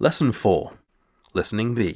Lesson 4. Listening B.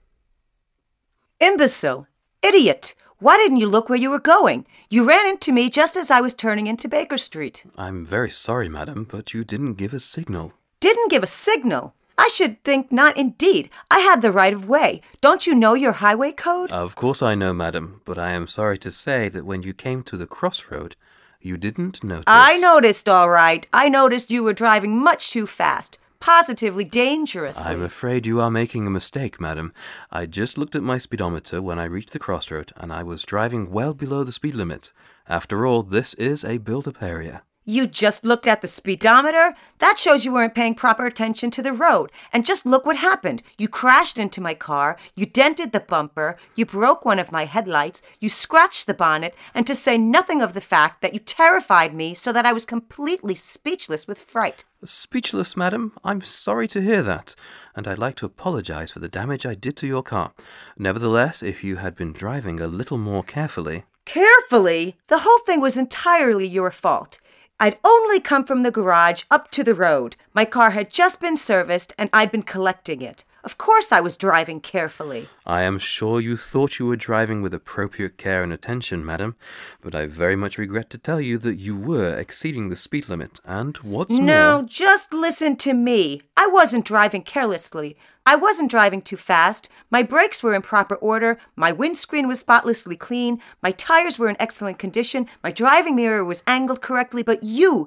Imbecile! Idiot! Why didn't you look where you were going? You ran into me just as I was turning into Baker Street. I'm very sorry, madam, but you didn't give a signal. Didn't give a signal? I should think not indeed. I had the right of way. Don't you know your highway code? Of course I know, madam, but I am sorry to say that when you came to the crossroad, you didn't notice. I noticed, all right. I noticed you were driving much too fast. Positively dangerously. I'm afraid you are making a mistake, madam. I just looked at my speedometer when I reached the crossroad, and I was driving well below the speed limit. After all, this is a built-up area. You just looked at the speedometer? That shows you weren't paying proper attention to the road. And just look what happened. You crashed into my car, you dented the bumper, you broke one of my headlights, you scratched the bonnet, and to say nothing of the fact that you terrified me so that I was completely speechless with fright. Speechless, madam? I'm sorry to hear that, and I'd like to apologize for the damage I did to your car. Nevertheless, if you had been driving a little more carefully... Carefully? The whole thing was entirely your fault. I'd only come from the garage up to the road. My car had just been serviced, and I'd been collecting it. Of course I was driving carefully. I am sure you thought you were driving with appropriate care and attention, madam, but I very much regret to tell you that you were exceeding the speed limit, and what's more... No, just listen to me. I wasn't driving carelessly. I wasn't driving too fast. My brakes were in proper order. My windscreen was spotlessly clean. My tires were in excellent condition. My driving mirror was angled correctly. But you...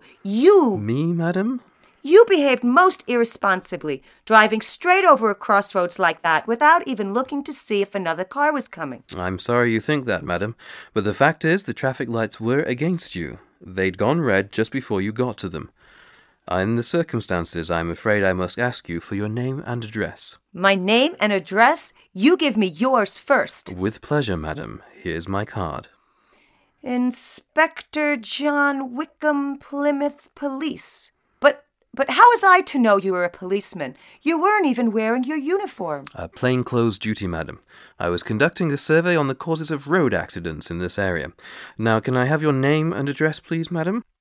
Me, madam? You behaved most irresponsibly, driving straight over a crossroads like that without even looking to see if another car was coming. I'm sorry you think that, madam, but the fact is the traffic lights were against you. They'd gone red just before you got to them. In the circumstances, I'm afraid I must ask you for your name and address. My name and address? You give me yours first. With pleasure, madam. Here's my card. Inspector John Wickham, Plymouth Police. But how was I to know you were a policeman? You weren't even wearing your uniform. A plainclothes duty, madam. I was conducting a survey on the causes of road accidents in this area. Now, can I have your name and address, please, madam?